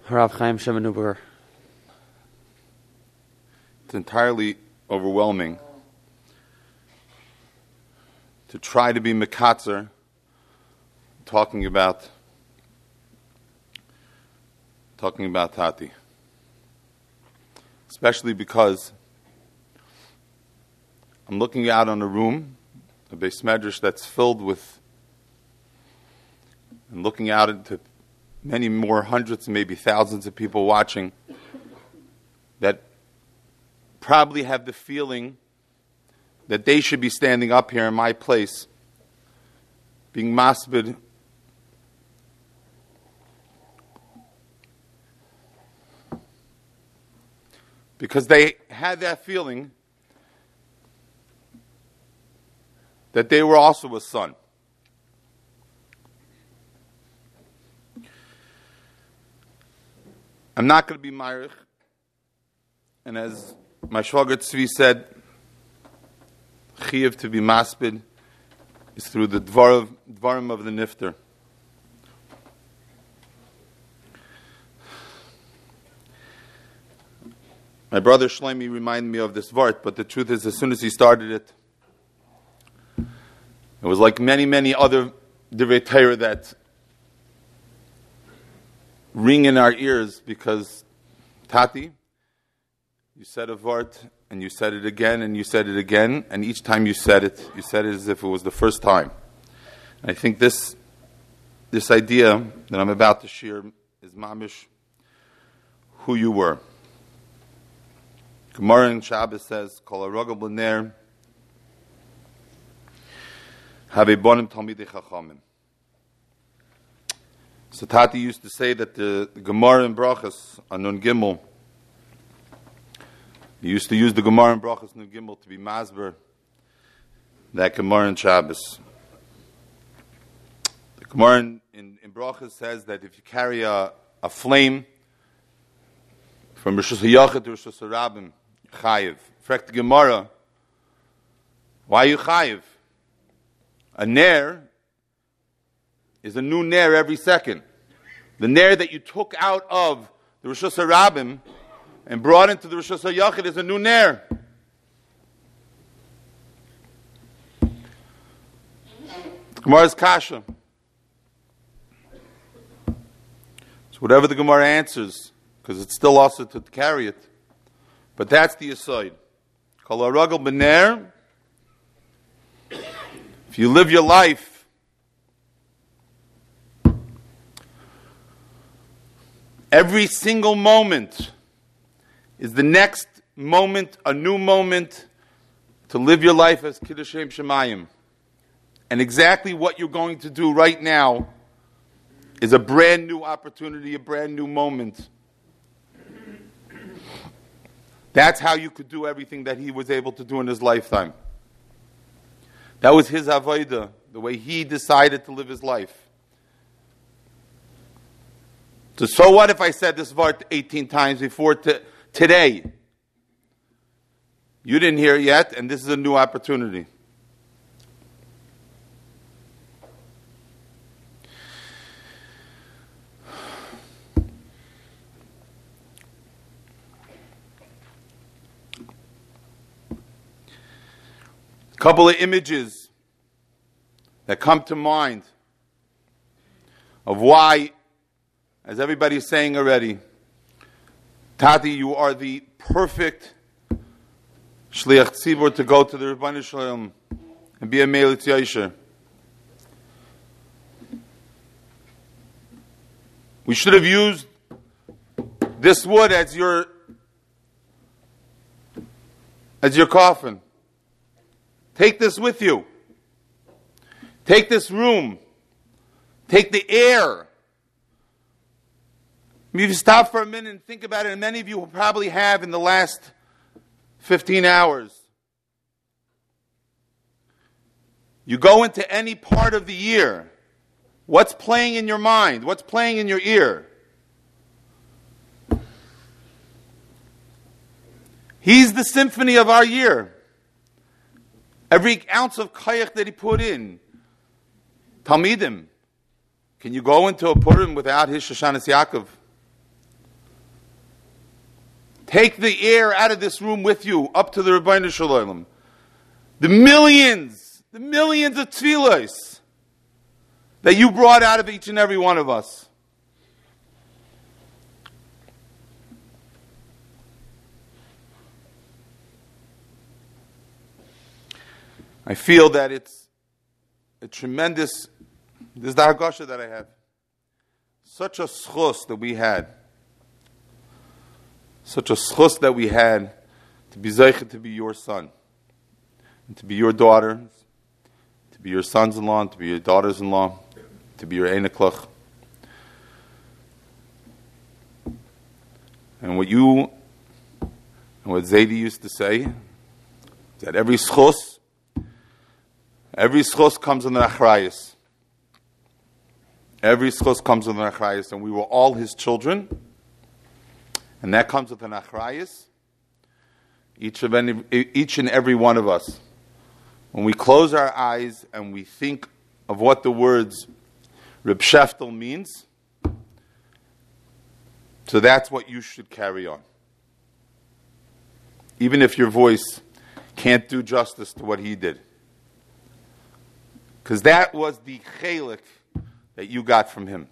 Harav Chaim Shemenuber. It's entirely overwhelming to try to be mekatzer, talking about Tati. Especially because I'm looking out on a room, a Beis Medrash that's filled with, and looking out into many more hundreds, maybe thousands of people watching that probably have the feeling that they should be standing up here in my place, being masbid, because they had that feeling that they were also a son. I'm not going to be Meirich, and as my Shvager Tzvi said, Chiyuv to be maspid is through the dvarim of the nifter. My brother Shlomi reminded me of this vart, but the truth is, as soon as he started it, it was like many, many other divrei Torah that ring in our ears, because Tati, you said a vart, and you said it again, and you said it again, and each time you said it as if it was the first time. And I think this idea that I'm about to share is mamish who you were. Gemara in Shabbos says, Kol harogel b'ner havei bonim talmidei chachamim. So Tati used to say that the Gemara in Brachas on Nun Gimel, he used to use the Gemara in Brachas Nun Gimel to be masber that Gemara in Shabbos. The Gemara in Brachas says that if you carry a flame from Rosh Hashanah to Rosh Hashanah, chayiv. Frek the Gemara, why are you chayiv? A ner is a new ner every second. The ner that you took out of the Rosh Hashanah and brought into the Rosh Hashanah is a new ner. Gemara's kasha. So whatever the Gemara answers, because it's still also to carry it, but that's the aside. Kol harogel b'ner. If you live your life every single moment is the next moment, a new moment to live your life as Kiddush Shem Shemayim. And exactly what you're going to do right now is a brand new opportunity, a brand new moment. That's how you could do everything that he was able to do in his lifetime. That was his avodah, the way he decided to live his life. So what if I said this vart 18 times before today? You didn't hear it yet, and this is a new opportunity. Couple of images that come to mind of why, as everybody's saying already, Tati, you are the perfect shliach tzibur to go to the Rebbeinu Shalom and be a Meilitz Yosher. We should have used this wood as your coffin. Take this with you. Take this room. Take the air. If you stop for a minute and think about it, and many of you will probably have in the last 15 hours. You go into any part of the year. What's playing in your mind? What's playing in your ear? He's the symphony of our year. Every ounce of kayach that he put in. Talmidim. Can you go into a Purim without his Shoshanas Yaakov? Take the air out of this room with you, up to the Rebbeinu Shalom. The millions of tefillos that you brought out of each and every one of us. I feel that it's a tremendous, this is the Hagasha that I have. Such a schus that we had. Such a schus that we had to be zeichet to be your son. And to be your daughter. To be your sons-in-law. And to be your daughters-in-law. To be your eneklach. And what Zaidi used to say, that every schus comes in the achrayus. Every schus comes with an achrayus, and we were all his children, and that comes with an achrayus. Each and every one of us, when we close our eyes and we think of what the words Reb Sheftel means, so that's what you should carry on. Even if your voice can't do justice to what he did. Because that was the chelik that you got from him.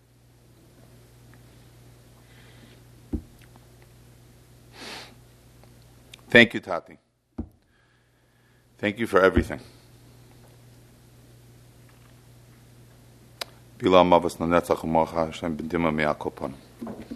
Thank you, Tati. Thank you for everything. Bila mavas na netzach u'mocha Hashem b'dima me'al kol panim.